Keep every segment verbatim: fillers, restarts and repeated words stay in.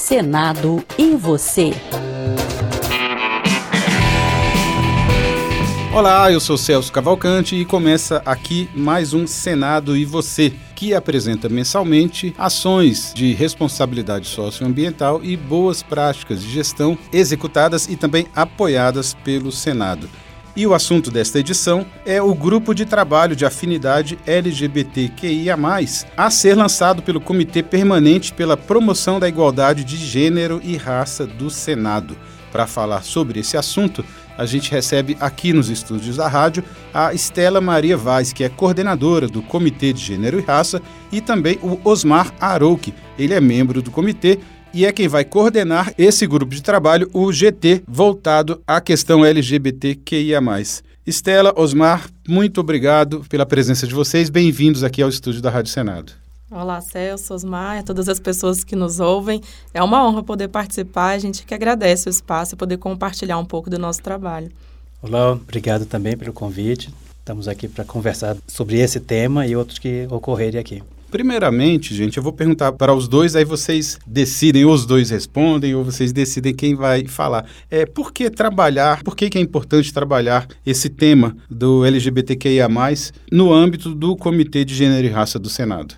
Senado e você. Olá, eu sou Celso Cavalcante e começa aqui mais um Senado e Você, que apresenta mensalmente ações de responsabilidade socioambiental e boas práticas de gestão executadas e também apoiadas pelo Senado. E o assunto desta edição é o Grupo de Trabalho de Afinidade L G B T Q I A mais, a ser lançado pelo Comitê Permanente pela Promoção da Igualdade de Gênero e Raça do Senado. Para falar sobre esse assunto, a gente recebe aqui nos estúdios da rádio a Estela Maria Vaz, que é coordenadora do Comitê de Gênero e Raça, e também o Osmar Arouque. Ele é membro do comitê e é quem vai coordenar esse grupo de trabalho, o G T, voltado à questão L G B T Q I A mais. Estela, Osmar, muito obrigado pela presença de vocês. Bem-vindos aqui ao estúdio da Rádio Senado. Olá, Celso, Osmar, a todas as pessoas que nos ouvem. É uma honra poder participar, a gente que agradece o espaço e poder compartilhar um pouco do nosso trabalho. Olá, obrigado também pelo convite. Estamos aqui para conversar sobre esse tema e outros que ocorrerem aqui. Primeiramente, gente, eu vou perguntar para os dois, aí vocês decidem, ou os dois respondem, ou vocês decidem quem vai falar. É, por que trabalhar, por que, que é importante trabalhar esse tema do L G B T Q I A mais, no âmbito do Comitê de Gênero e Raça do Senado?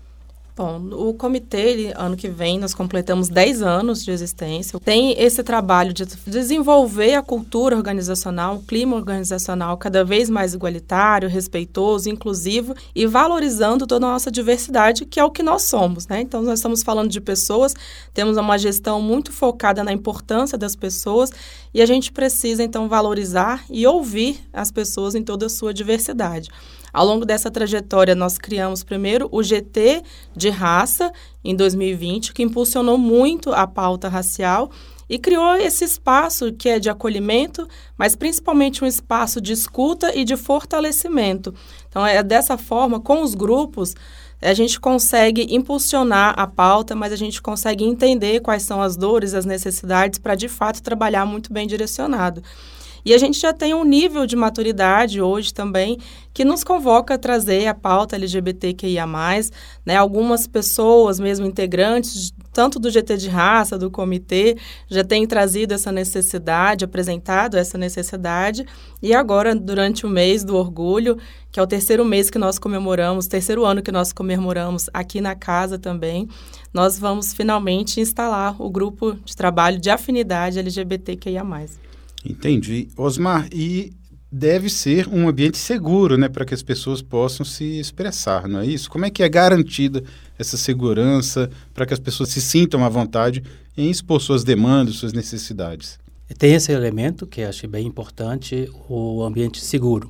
Bom, o comitê, ele, ano que vem, nós completamos dez anos de existência. Tem esse trabalho de desenvolver a cultura organizacional, um clima organizacional cada vez mais igualitário, respeitoso, inclusivo e valorizando toda a nossa diversidade, que é o que nós somos, né? Então, nós estamos falando de pessoas, temos uma gestão muito focada na importância das pessoas e a gente precisa, então, valorizar e ouvir as pessoas em toda a sua diversidade. Ao longo dessa trajetória, nós criamos primeiro o G T de raça, em dois mil e vinte, que impulsionou muito a pauta racial e criou esse espaço que é de acolhimento, mas principalmente um espaço de escuta e de fortalecimento. Então, é dessa forma, com os grupos, a gente consegue impulsionar a pauta, mas a gente consegue entender quais são as dores, as necessidades, para, de fato, trabalhar muito bem direcionado. E a gente já tem um nível de maturidade hoje também que nos convoca a trazer a pauta L G B T Q I A mais, né? Algumas pessoas, mesmo integrantes, tanto do G T de raça, do comitê, já têm trazido essa necessidade, apresentado essa necessidade. E agora, durante o mês do orgulho, que é o terceiro mês que nós comemoramos, terceiro ano que nós comemoramos aqui na casa também, nós vamos finalmente instalar o grupo de trabalho de afinidade L G B T Q I A mais. Entendi. Osmar, e deve ser um ambiente seguro, né, para que as pessoas possam se expressar, não é isso? Como é que é garantida essa segurança para que as pessoas se sintam à vontade em expor suas demandas, suas necessidades? Tem esse elemento que eu acho bem importante, o ambiente seguro.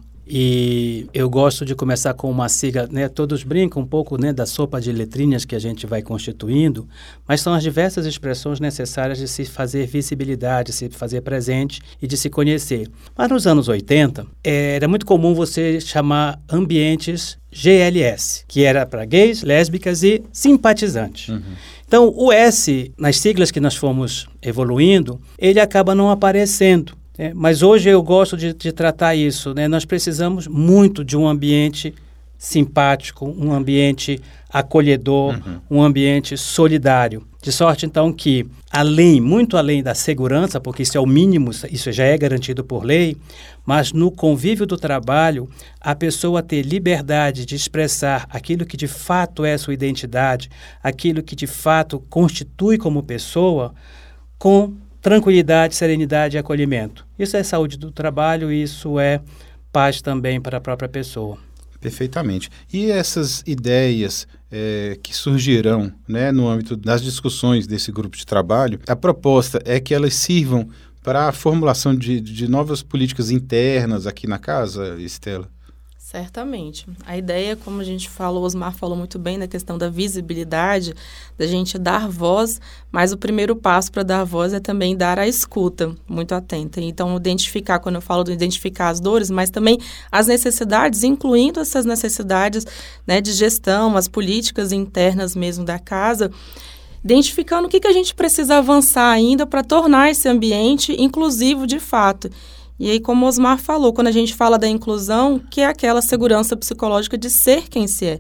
E eu gosto de começar com uma sigla, né? Todos brincam um pouco, né, da sopa de letrinhas que a gente vai constituindo, mas são as diversas expressões necessárias de se fazer visibilidade, de se fazer presente e de se conhecer. Mas nos anos oitenta, era muito comum você chamar ambientes G L S, que era para gays, lésbicas e simpatizantes. Uhum. Então, o S, nas siglas que nós fomos evoluindo, ele acaba não aparecendo. É, mas hoje eu gosto de, de tratar isso, né? Nós precisamos muito de um ambiente simpático, um ambiente acolhedor, uhum. um ambiente solidário. De sorte, então, que além, muito além da segurança, porque isso é o mínimo, isso já é garantido por lei, mas no convívio do trabalho, a pessoa ter liberdade de expressar aquilo que de fato é sua identidade, aquilo que de fato constitui como pessoa, com tranquilidade, serenidade e acolhimento. Isso é saúde do trabalho e isso é paz também para a própria pessoa. Perfeitamente. E essas ideias é, que surgirão, né, no âmbito das discussões desse grupo de trabalho, a proposta é que elas sirvam para a formulação de, de novas políticas internas aqui na casa, Estela? Certamente. A ideia, como a gente falou, o Osmar falou muito bem na questão da visibilidade, da gente dar voz, mas o primeiro passo para dar voz é também dar a escuta, muito atenta. Então, identificar, quando eu falo de identificar as dores, mas também as necessidades, incluindo essas necessidades, né, de gestão, as políticas internas mesmo da casa, identificando o que, que a gente precisa avançar ainda para tornar esse ambiente inclusivo de fato. E aí, como o Osmar falou, quando a gente fala da inclusão, que é aquela segurança psicológica de ser quem se é.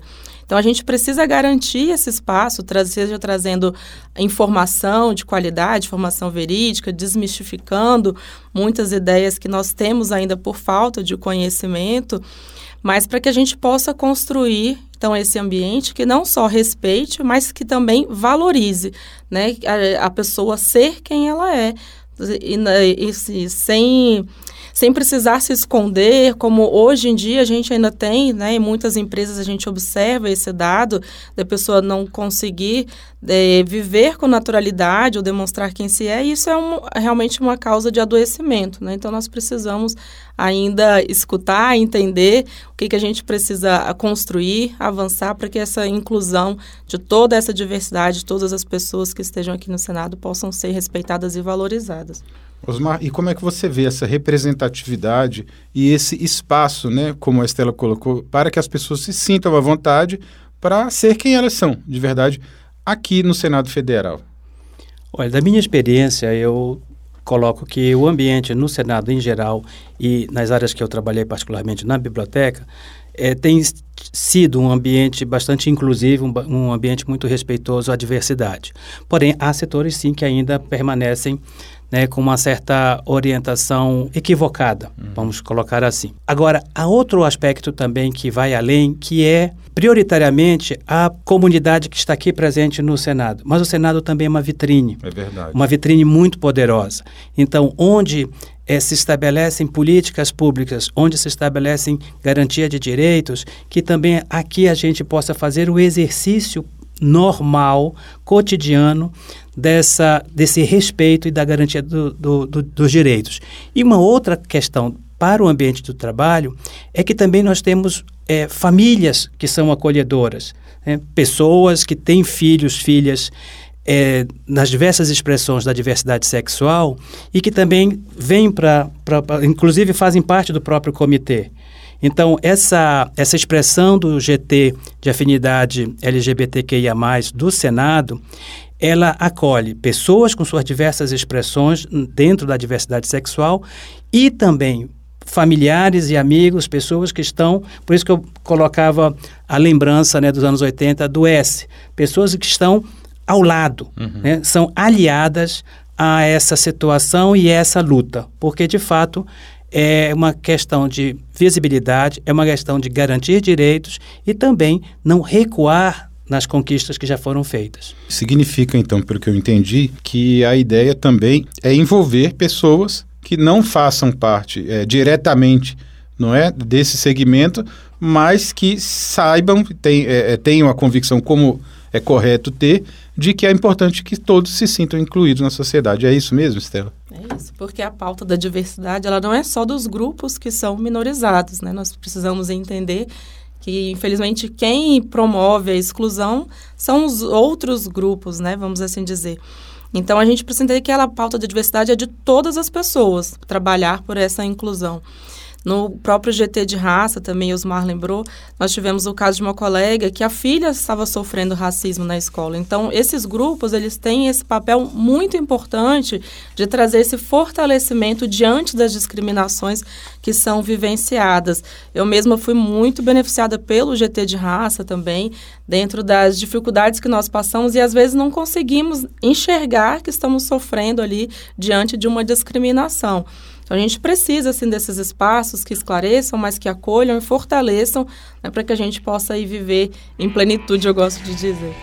Então, a gente precisa garantir esse espaço, tra- seja trazendo informação de qualidade, informação verídica, desmistificando muitas ideias que nós temos ainda por falta de conhecimento, mas para que a gente possa construir, então, esse ambiente que não só respeite, mas que também valorize, né, a, a pessoa ser quem ela é, e, e, e sem... sem precisar se esconder, como hoje em dia a gente ainda tem, né, em muitas empresas a gente observa esse dado da pessoa não conseguir é, viver com naturalidade ou demonstrar quem se é, e isso é um, realmente uma causa de adoecimento, né? Então, nós precisamos ainda escutar, entender o que, que a gente precisa construir, avançar para que essa inclusão de toda essa diversidade, de todas as pessoas que estejam aqui no Senado possam ser respeitadas e valorizadas. Osmar, e como é que você vê essa representatividade e esse espaço, né, como a Estela colocou, para que as pessoas se sintam à vontade para ser quem elas são, de verdade, aqui no Senado Federal? Olha, da minha experiência, eu coloco que o ambiente no Senado em geral e nas áreas que eu trabalhei particularmente na biblioteca, é, tem sido um ambiente bastante inclusivo, um, um ambiente muito respeitoso à diversidade. Porém, há setores sim que ainda permanecem, né, com uma certa orientação equivocada, uhum. vamos colocar assim. Agora, há outro aspecto também que vai além, que é prioritariamente a comunidade que está aqui presente no Senado. Mas o Senado também é uma vitrine. É verdade. Uma vitrine muito poderosa. Então, onde é, se estabelecem políticas públicas, onde se estabelecem garantia de direitos, que também aqui a gente possa fazer o exercício normal, cotidiano, dessa, desse respeito e da garantia do, do, do, dos direitos. E uma outra questão para o ambiente do trabalho é que também nós temos é, famílias que são acolhedoras, né? Pessoas que têm filhos, filhas, é, nas diversas expressões da diversidade sexual e que também vêm para, inclusive fazem parte do próprio comitê. Então, essa, essa expressão do G T de afinidade L G B T Q I A mais, do Senado, ela acolhe pessoas com suas diversas expressões dentro da diversidade sexual e também familiares e amigos, pessoas que estão, por isso que eu colocava a lembrança, né, dos anos oitenta do S, pessoas que estão ao lado, uhum. né, são aliadas a essa situação e essa luta, porque de fato é uma questão de visibilidade, é uma questão de garantir direitos e também não recuar nas conquistas que já foram feitas. Significa, então, pelo que eu entendi, que a ideia também é envolver pessoas que não façam parte é, diretamente, não é, desse segmento, mas que saibam, tem, é, tenham a convicção, como é correto ter, de que é importante que todos se sintam incluídos na sociedade. É isso mesmo, Estela? É isso, porque a pauta da diversidade, ela não é só dos grupos que são minorizados, né? Nós precisamos entender que, infelizmente, quem promove a exclusão são os outros grupos, né? Vamos assim dizer. Então, a gente precisa entender que a pauta da diversidade é de todas as pessoas, trabalhar por essa inclusão. No próprio G T de raça, também Osmar lembrou, nós tivemos o caso de uma colega que a filha estava sofrendo racismo na escola. Então, esses grupos, eles têm esse papel muito importante de trazer esse fortalecimento diante das discriminações que são vivenciadas. Eu mesma fui muito beneficiada pelo G T de raça também, dentro das dificuldades que nós passamos e às vezes não conseguimos enxergar que estamos sofrendo ali diante de uma discriminação. Então, a gente precisa, assim, desses espaços que esclareçam, mas que acolham e fortaleçam, né, para que a gente possa aí viver em plenitude, eu gosto de dizer.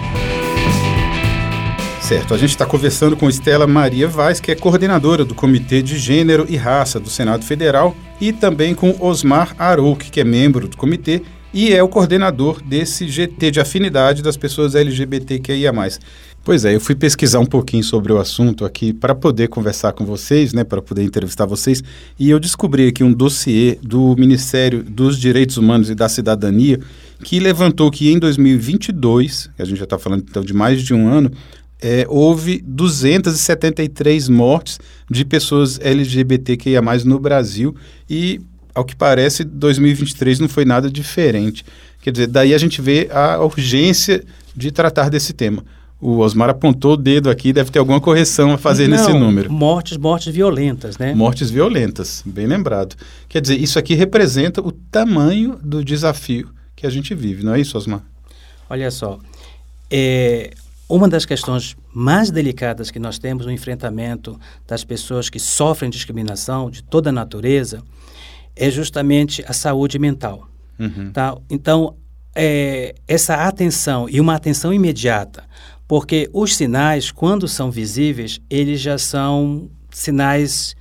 Certo, a gente está conversando com Estela Maria Vaz, que é coordenadora do Comitê de Gênero e Raça do Senado Federal, e também com Osmar Arouque, que é membro do comitê e é o coordenador desse G T de afinidade das pessoas L G B T Q I A mais. Pois é, eu fui pesquisar um pouquinho sobre o assunto aqui para poder conversar com vocês, né, para poder entrevistar vocês, e eu descobri aqui um dossiê do Ministério dos Direitos Humanos e da Cidadania que levantou que em dois mil e vinte e dois, a gente já está falando então de mais de um ano, é, houve duzentas e setenta e três mortes de pessoas L G B T Q I A mais no Brasil e, ao que parece, dois mil e vinte e três não foi nada diferente. Quer dizer, daí a gente vê a urgência de tratar desse tema. O Osmar apontou o dedo aqui, deve ter alguma correção a fazer Não, nesse número. Mortes, mortes violentas, né? Mortes violentas, bem lembrado. Quer dizer, isso aqui representa o tamanho do desafio que a gente vive, não é isso, Osmar? Olha só, é, uma das questões mais delicadas que nós temos no enfrentamento das pessoas que sofrem discriminação de toda a natureza é justamente a saúde mental. Uhum. Tá? Então, é, essa atenção e uma atenção imediata, porque os sinais, quando são visíveis, eles já são sinais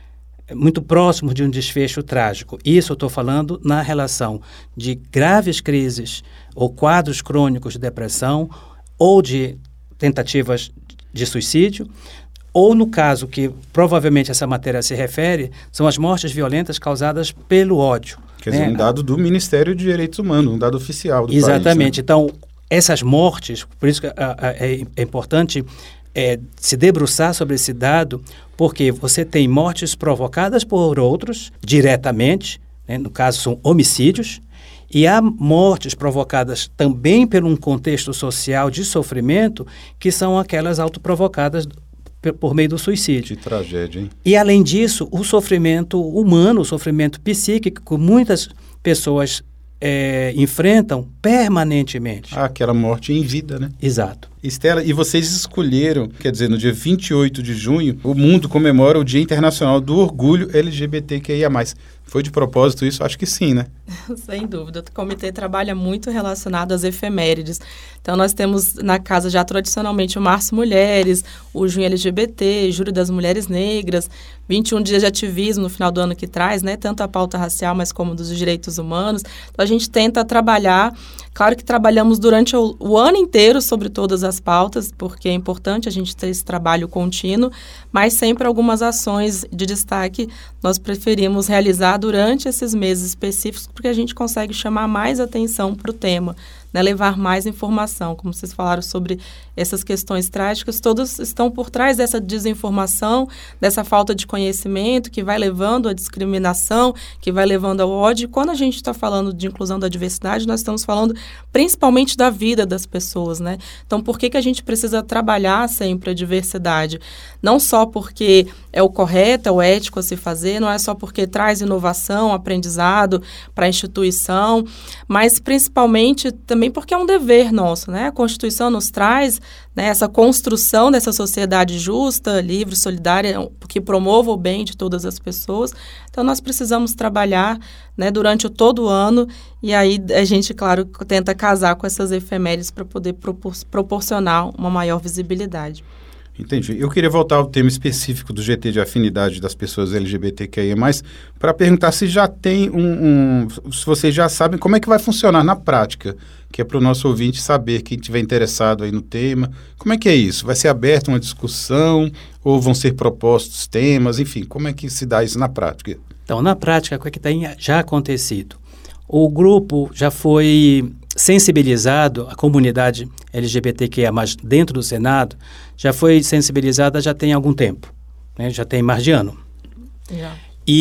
muito próximos de um desfecho trágico. Isso eu estou falando na relação de graves crises ou quadros crônicos de depressão ou de tentativas de suicídio, ou no caso que provavelmente essa matéria se refere, são as mortes violentas causadas pelo ódio. Quer dizer, né? um dado do Ministério de Direitos Humanos, um dado oficial do Exatamente. país, né? Então, essas mortes, por isso que a, a, é, é importante é, se debruçar sobre esse dado, porque você tem mortes provocadas por outros, diretamente, né? No caso são homicídios, e há mortes provocadas também por um contexto social de sofrimento, que são aquelas autoprovocadas por meio do suicídio. Que tragédia, hein? E, além disso, o sofrimento humano, o sofrimento psíquico, que muitas pessoas é, enfrentam permanentemente. Ah, aquela morte em vida, né? Exato. Estela, e vocês escolheram, quer dizer, no dia vinte e oito de junho, o mundo comemora o Dia Internacional do Orgulho L G B T Q I A mais. Foi de propósito isso? Acho que sim, né? Sem dúvida. O comitê trabalha muito relacionado às efemérides. Então, nós temos na casa já tradicionalmente o Março Mulheres, o Junho L G B T, Julho das Mulheres Negras, vinte e um dias de ativismo no final do ano que traz, né? Tanto a pauta racial, mas como dos direitos humanos. Então, a gente tenta trabalhar. Claro que trabalhamos durante o, o ano inteiro sobre todas as pautas, porque é importante a gente ter esse trabalho contínuo, mas sempre algumas ações de destaque nós preferimos realizar durante esses meses específicos, porque a gente consegue chamar mais atenção para o tema, né, levar mais informação. Como vocês falaram sobre essas questões trágicas, todos estão por trás dessa desinformação, dessa falta de conhecimento que vai levando à discriminação, que vai levando ao ódio. E quando a gente está falando de inclusão da diversidade, nós estamos falando principalmente da vida das pessoas, né? Então, por que que a gente precisa trabalhar sempre a diversidade? Não só porque é o correto, é o ético a se fazer, não é só porque traz inovação, aprendizado para a instituição, mas principalmente também porque é um dever nosso, né? A Constituição nos traz, né, essa construção dessa sociedade justa, livre, solidária, que promova o bem de todas as pessoas. Então, nós precisamos trabalhar, né, durante o todo o ano, e aí a gente, claro, tenta casar com essas efemérides para poder propor- proporcionar uma maior visibilidade. Entendi. Eu queria voltar ao tema específico do G T de afinidade das pessoas L G B T Q I A mais, para perguntar se já tem um, um... se vocês já sabem como é que vai funcionar na prática, que é para o nosso ouvinte saber, quem estiver interessado aí no tema. Como é que é isso? Vai ser aberta uma discussão ou vão ser propostos temas? Enfim, como é que se dá isso na prática? Então, na prática, o que tem já acontecido? O grupo já foi sensibilizado, a comunidade L G B T Q I A mais, dentro do Senado, já foi sensibilizada já tem algum tempo, né? Já tem mais de ano. Já.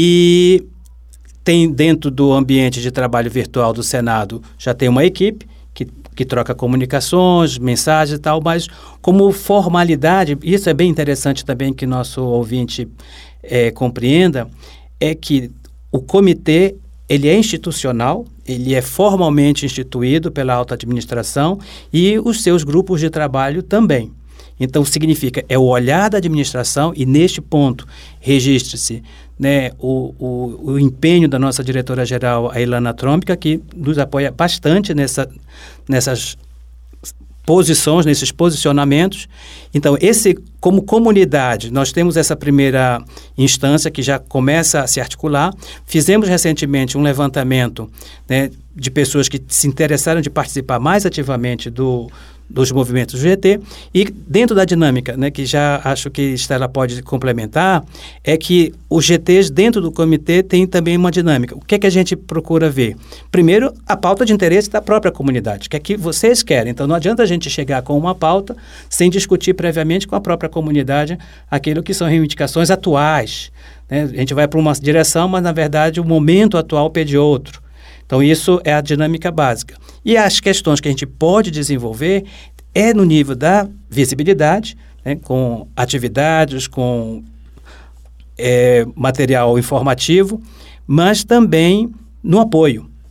E tem dentro do ambiente de trabalho virtual do Senado, já tem uma equipe que, que troca comunicações, mensagens e tal, mas como formalidade, isso é bem interessante também que nosso ouvinte é, compreenda, é que o comitê ele é institucional, ele é formalmente instituído pela alta administração e os seus grupos de trabalho também. Então, significa, é o olhar da administração e, neste ponto, registre-se, né, o, o, o empenho da nossa diretora-geral, a Ilana Trômpica, que nos apoia bastante nessa, nessas posições, nesses posicionamentos. Então, esse, como comunidade, nós temos essa primeira instância que já começa a se articular. Fizemos recentemente um levantamento, né, de pessoas que se interessaram de participar mais ativamente do, dos movimentos do G T, e dentro da dinâmica, né, que já acho que Estela pode complementar, é que os G Ts dentro do comitê tem também uma dinâmica. O que é que a gente procura ver? Primeiro, a pauta de interesse da própria comunidade, que é que vocês querem. Então, não adianta a gente chegar com uma pauta sem discutir previamente com a própria comunidade aquilo que são reivindicações atuais, né? A gente vai para uma direção, mas, na verdade, o momento atual pede outro. Então, isso é a dinâmica básica. E as questões que a gente pode desenvolver é no nível da visibilidade, né, com atividades, com é, material informativo, mas também no apoio.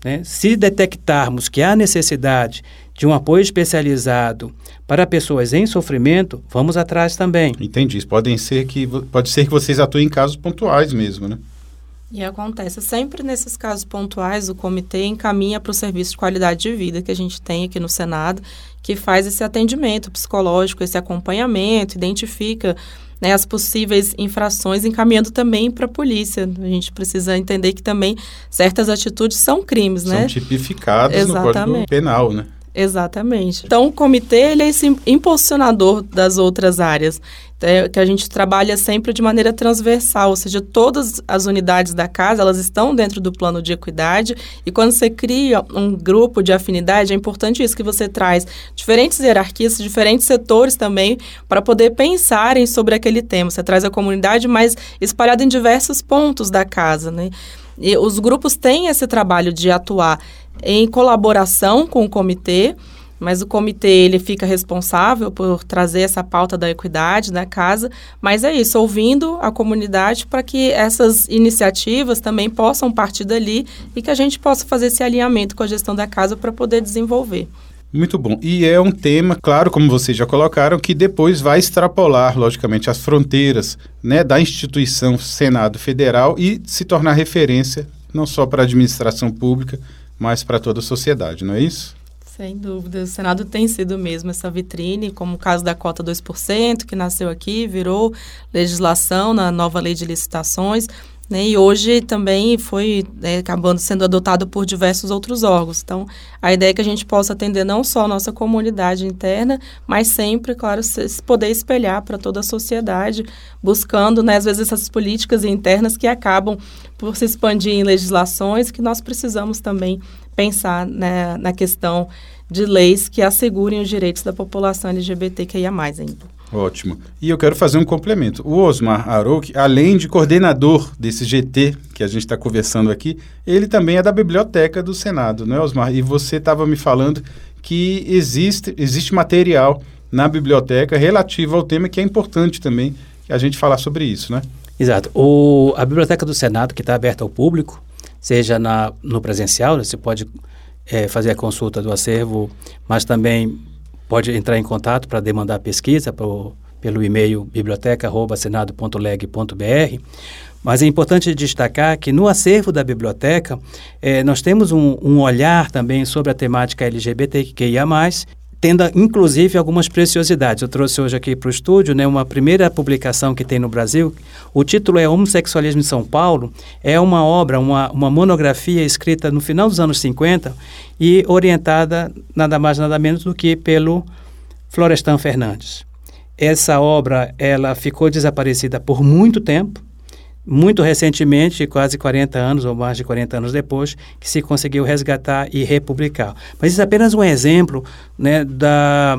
né? Se detectarmos que há necessidade de um apoio especializado para pessoas em sofrimento, vamos atrás também. Entendi. Podem ser que, pode ser que vocês atuem em casos pontuais mesmo, né? E acontece sempre nesses casos pontuais, o comitê encaminha para o serviço de qualidade de vida que a gente tem aqui no Senado, que faz esse atendimento psicológico, esse acompanhamento, identifica, né, as possíveis infrações, encaminhando também para a polícia. A gente precisa entender que também certas atitudes são crimes, são né? São tipificadas Exatamente. no Código Penal, né? Exatamente. Então, o comitê ele é esse impulsionador das outras áreas, é, que a gente trabalha sempre de maneira transversal, ou seja, todas as unidades da casa, elas estão dentro do plano de equidade, e quando você cria um grupo de afinidade, é importante isso, que você traz diferentes hierarquias, diferentes setores também, para poder pensarem sobre aquele tema. Você traz a comunidade, mas espalhada em diversos pontos da casa, né? E os grupos têm esse trabalho de atuar em colaboração com o comitê, mas o comitê ele fica responsável por trazer essa pauta da equidade na casa, mas é isso, ouvindo a comunidade para que essas iniciativas também possam partir dali e que a gente possa fazer esse alinhamento com a gestão da casa para poder desenvolver. Muito bom. E é um tema, claro, como vocês já colocaram, que depois vai extrapolar, logicamente, as fronteiras, né, da instituição Senado Federal e se tornar referência não só para a administração pública, mas para toda a sociedade, não é isso? Sem dúvida. O Senado tem sido mesmo essa vitrine, como o caso da cota dois por cento, que nasceu aqui, virou legislação na nova lei de licitações, né, e hoje também foi, né, acabando sendo adotado por diversos outros órgãos. Então, a ideia é que a gente possa atender não só a nossa comunidade interna, mas sempre, claro, se poder espelhar para toda a sociedade, buscando, né, às vezes, essas políticas internas que acabam por se expandir em legislações, que nós precisamos também pensar, né, na questão de leis que assegurem os direitos da população L G B T Q I A mais, ainda. Ótimo. E eu quero fazer um complemento. O Osmar Arouque, além de coordenador desse G T que a gente está conversando aqui, ele também é da Biblioteca do Senado, não é, Osmar? E você estava me falando que existe, existe material na biblioteca relativo ao tema, que é importante também a gente falar sobre isso, né? Exato. O, a Biblioteca do Senado, que está aberta ao público, seja na, no presencial, né, você pode é, fazer a consulta do acervo, mas também pode entrar em contato para demandar pesquisa pro, pelo e-mail biblioteca arroba senado ponto leg ponto br. Mas é importante destacar que no acervo da biblioteca eh, nós temos um, um olhar também sobre a temática L G B T Q I A mais, tendo inclusive algumas preciosidades. Eu trouxe hoje aqui para o estúdio, né, uma primeira publicação que tem no Brasil. O título é Homossexualismo em São Paulo. É uma obra, uma, uma monografia escrita no final dos anos cinquenta e orientada nada mais nada menos do que pelo Florestan Fernandes. Essa obra ela ficou desaparecida por muito tempo. Muito recentemente, quase quarenta anos ou mais de quarenta anos depois, que se conseguiu resgatar e republicar. Mas isso é apenas um exemplo, né, da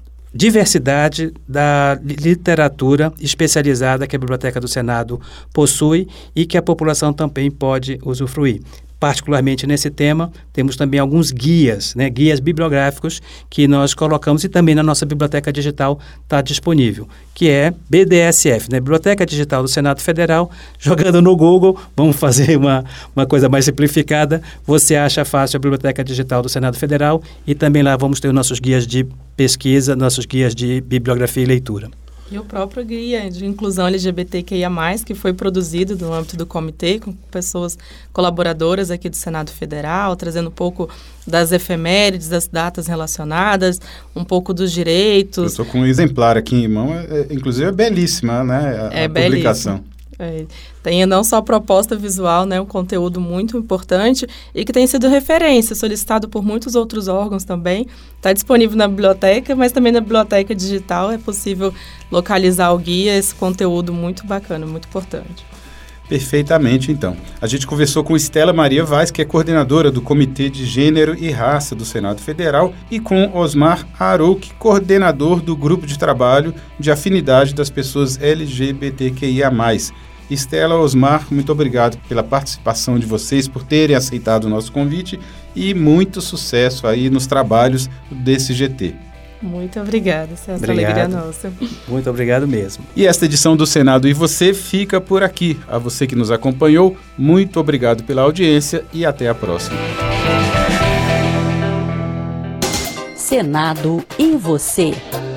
diversidade da literatura especializada que a Biblioteca do Senado possui e que a população também pode usufruir. Particularmente nesse tema, temos também alguns guias, né, guias bibliográficos que nós colocamos e também na nossa biblioteca digital está disponível, que é B D S F, né, Biblioteca Digital do Senado Federal. Jogando no Google, vamos fazer uma, uma coisa mais simplificada, você acha fácil a Biblioteca Digital do Senado Federal e também lá vamos ter os nossos guias de pesquisa, nossos guias de bibliografia e leitura. E o próprio guia de inclusão L G B T Q I A mais, que foi produzido no âmbito do comitê, com pessoas colaboradoras aqui do Senado Federal, trazendo um pouco das efemérides, das datas relacionadas, um pouco dos direitos. Eu estou com um exemplar aqui em mão, é, é, inclusive é belíssima, né, a, é a publicação. É, tem não só a proposta visual, né, um conteúdo muito importante e que tem sido referência, solicitado por muitos outros órgãos também. Está disponível na biblioteca, mas também na biblioteca digital é possível localizar o guia, esse conteúdo muito bacana, muito importante. Perfeitamente, então. A gente conversou com Estela Maria Vaz, que é coordenadora do Comitê de Gênero e Raça do Senado Federal, e com Osmar Arouque, coordenador do Grupo de Trabalho de Afinidade das Pessoas L G B T Q I A mais. Estela, Osmar, muito obrigado pela participação de vocês, por terem aceitado o nosso convite e muito sucesso aí nos trabalhos desse G T. Muito obrigada, essa é a alegria nossa. Muito obrigado mesmo. E esta edição do Senado e Você fica por aqui. A você que nos acompanhou, muito obrigado pela audiência e até a próxima. Senado e você.